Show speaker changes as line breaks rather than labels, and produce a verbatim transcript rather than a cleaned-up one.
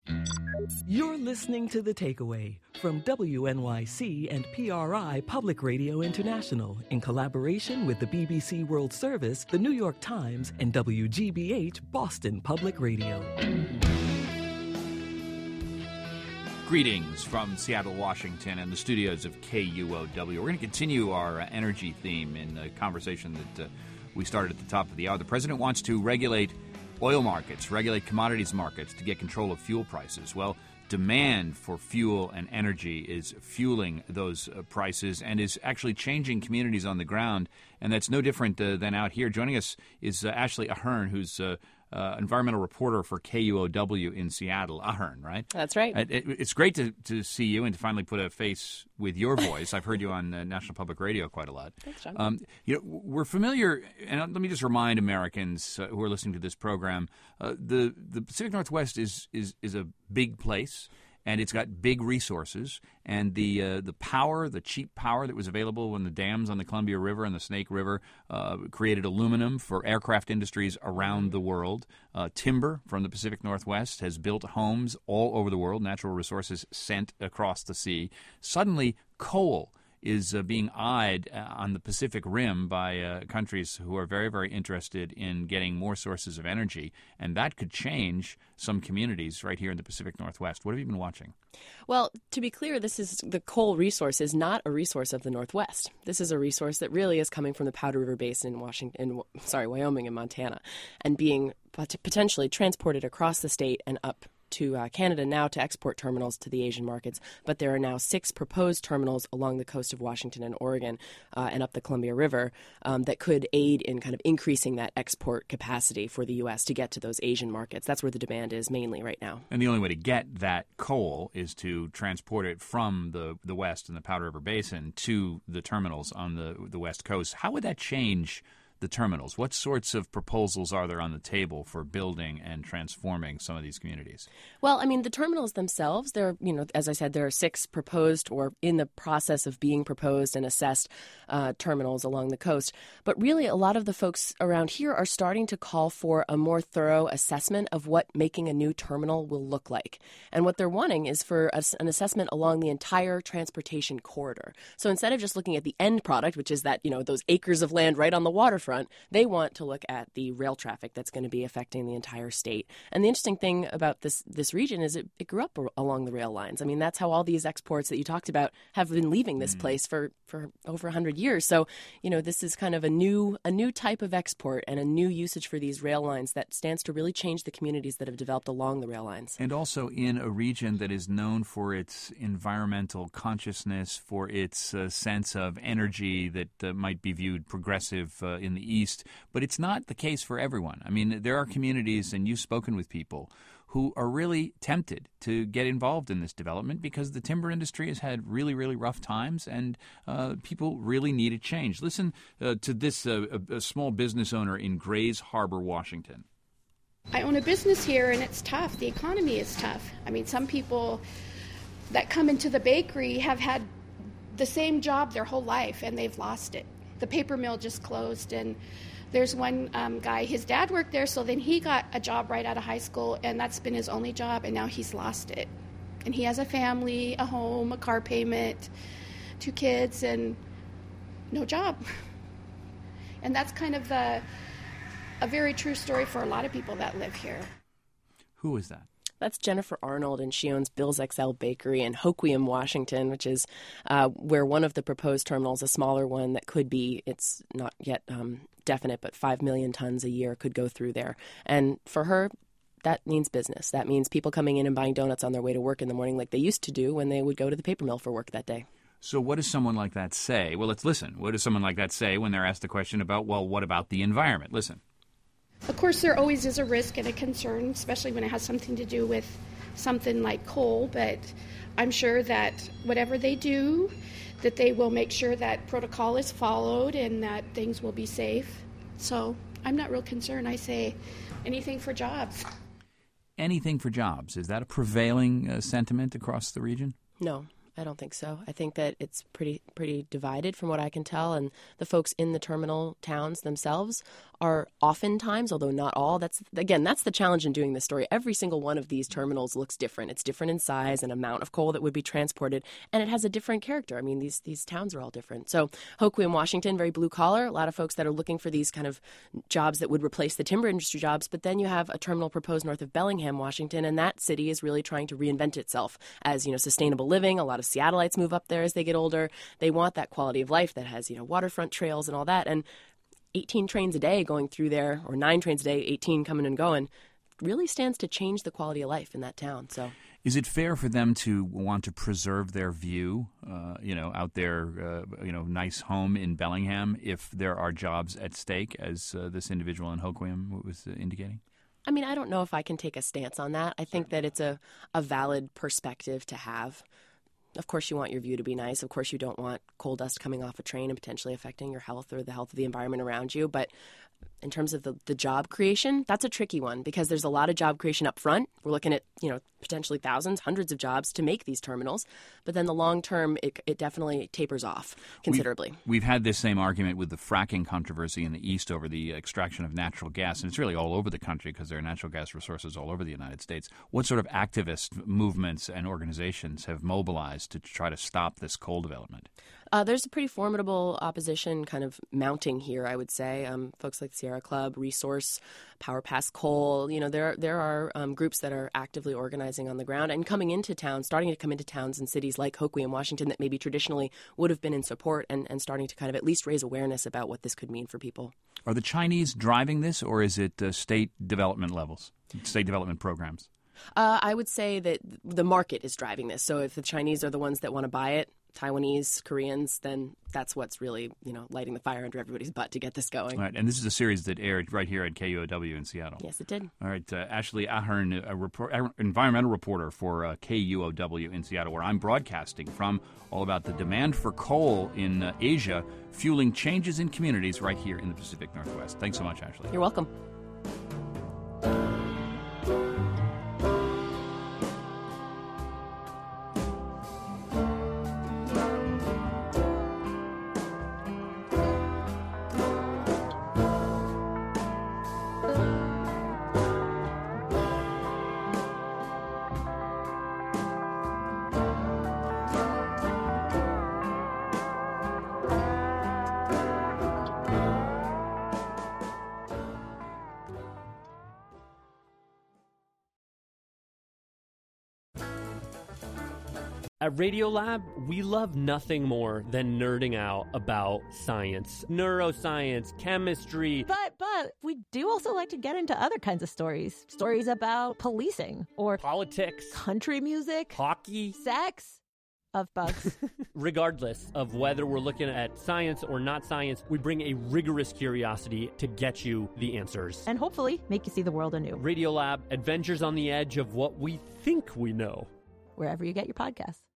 You're listening to The Takeaway from W N Y C and P R I Public Radio International in collaboration with the B B C World Service, the New York Times, and W G B H Boston Public Radio.
Greetings from Seattle, Washington, and the studios of K U O W. We're going to continue our uh, energy theme in a conversation that uh, we started at the top of the hour. The president wants to regulate oil markets, regulate commodities markets to get control of fuel prices. Well, demand for fuel and energy is fueling those uh, prices and is actually changing communities on the ground, and that's no different uh, than out here. Joining us is uh, Ashley Ahern, who's uh, uh, environmental reporter for K U O W in Seattle. Ahern, right?
That's right.
It, it, it's great to, to see you and to finally put a face with your voice. I've heard you on uh, National Public Radio quite a lot.
Thanks, John.
Um, you know, we're familiar, and let me just remind Americans uh, who are listening to this program, uh, the the Pacific Northwest is is is a big place. And it's got big resources, and the uh, the power, the cheap power that was available when the dams on the Columbia River and the Snake River uh, created aluminum for aircraft industries around the world. Uh, timber from the Pacific Northwest has built homes all over the world, natural resources sent across the sea. Suddenly, coal is uh, being eyed uh, on the Pacific Rim by uh, countries who are very, very interested in getting more sources of energy, and that could change some communities right here in the Pacific Northwest. What have you been watching?
Well, to be clear, this is the coal resource is not a resource of the Northwest. This is a resource that really is coming from the Powder River Basin in Washington, in, sorry, Wyoming and Montana, and being pot- potentially transported across the state and up to uh, Canada now to export terminals to the Asian markets. But there are now six proposed terminals along the coast of Washington and Oregon uh, and up the Columbia River um, that could aid in kind of increasing that export capacity for the U S to get to those Asian markets. That's where the demand is mainly right now.
And the only way to get that coal is to transport it from the, the west and the Powder River Basin to the terminals on the, the west coast. How would that change the terminals? What sorts of proposals are there on the table for building and transforming some of these communities?
Well, I mean, the terminals themselves, there are, you know, as I said, there are six proposed or in the process of being proposed and assessed uh, terminals along the coast. But really, a lot of the folks around here are starting to call for a more thorough assessment of what making a new terminal will look like. And what they're wanting is for a, an assessment along the entire transportation corridor. So instead of just looking at the end product, which is that, you know, those acres of land right on the waterfront, Front, they want to look at the rail traffic that's going to be affecting the entire state. And the interesting thing about this this region is it, it grew up along the rail lines. I mean, that's how all these exports that you talked about have been leaving this mm. place for, for over one hundred years. So, you know, this is kind of a new a new type of export and a new usage for these rail lines that stands to really change the communities that have developed along the rail lines.
And also in a region that is known for its environmental consciousness, for its uh, sense of energy that uh, might be viewed progressive uh, in the East, but it's not the case for everyone. I mean, there are communities, and you've spoken with people, who are really tempted to get involved in this development because the timber industry has had really, really rough times, and uh, people really need a change. Listen uh, to this uh, a, a small business owner in Grays Harbor, Washington.
I own a business here, and it's tough. The economy is tough. I mean, some people that come into the bakery have had the same job their whole life, and they've lost it. The paper mill just closed, and there's one um, guy, his dad worked there, so then he got a job right out of high school, and that's been his only job, and now he's lost it. And he has a family, a home, a car payment, two kids, and no job. And that's kind of the, a very true story for a lot of people that live here.
Who is that?
That's Jennifer Arnold, and she owns Bill's X L Bakery in Hoquiam, Washington, which is uh, where one of the proposed terminals, a smaller one that could be, it's not yet um, definite, but five million tons a year could go through there. And for her, that means business. That means people coming in and buying donuts on their way to work in the morning like they used to do when they would go to the paper mill for work that day.
So what does someone like that say? Well, let's listen. What does someone like that say when they're asked the question about, well, what about the environment? Listen.
Of course, there always is a risk and a concern, especially when it has something to do with something like coal, but I'm sure that whatever they do, that they will make sure that protocol is followed and that things will be safe. So I'm not real concerned. I say anything for jobs.
Anything for jobs. Is that a prevailing uh, sentiment across the region?
No. I don't think so. I think that it's pretty pretty divided from what I can tell, and the folks in the terminal towns themselves are oftentimes, although not all, that's again, that's the challenge in doing this story. Every single one of these terminals looks different. It's different in size and amount of coal that would be transported, and it has a different character. I mean, these these towns are all different. So Hoquiam, Washington, very blue collar, a lot of folks that are looking for these kind of jobs that would replace the timber industry jobs, but then you have a terminal proposed north of Bellingham, Washington, and that city is really trying to reinvent itself as, you know, sustainable living. A lot of Seattleites move up there as they get older. They want that quality of life that has, you know, waterfront trails and all that. And eighteen trains a day going through there, or nine trains a day, eighteen coming and going, really stands to change the quality of life in that town. So,
is it fair for them to want to preserve their view, uh, you know, out their, uh, you know, nice home in Bellingham if there are jobs at stake, as uh, this individual in Hoquiam was uh, indicating?
I mean, I don't know if I can take a stance on that. I think that it's a, a valid perspective to have. Of course, you want your view to be nice. Of course, you don't want coal dust coming off a train and potentially affecting your health or the health of the environment around you. But in terms of the, the job creation, that's a tricky one because there's a lot of job creation up front. We're looking at, you know, potentially thousands, hundreds of jobs to make these terminals. But then the long term, it, it definitely tapers off considerably.
We've, we've had this same argument with the fracking controversy in the East over the extraction of natural gas. And it's really all over the country because there are natural gas resources all over the United States. What sort of activist movements and organizations have mobilized to try to stop this coal development?
Uh, there's a pretty formidable opposition kind of mounting here, I would say. Um, folks like the Sierra Club, Resource, Power Pass Coal, you know, there, there are um, groups that are actively organizing on the ground and coming into towns, starting to come into towns and cities like Hoquiam, Washington, that maybe traditionally would have been in support and, and starting to kind of at least raise awareness about what this could mean for people.
Are the Chinese driving this, or is it uh, state development levels, state development programs?
Uh, I would say that the market is driving this. So if the Chinese are the ones that want to buy it, Taiwanese, Koreans, then that's what's really, you know, lighting the fire under everybody's butt to get this going.
All right, and this is a series that aired right here at K U O W in Seattle.
Yes, it did.
All right, uh, Ashley Ahern, a report, environmental reporter for uh, K U O W in Seattle, where I'm broadcasting from, all about the demand for coal in uh, Asia, fueling changes in communities right here in the Pacific Northwest. Thanks so much, Ashley.
You're welcome.
At Radiolab, we love nothing more than nerding out about science, neuroscience, chemistry.
But, but, we do also like to get into other kinds of stories. Stories about policing or
politics,
country music,
hockey,
sex, of bugs.
Regardless of whether we're looking at science or not science, we bring a rigorous curiosity to get you the answers.
And hopefully make you see the world anew.
Radiolab, adventures on the edge of what we think we know.
Wherever you get your podcasts.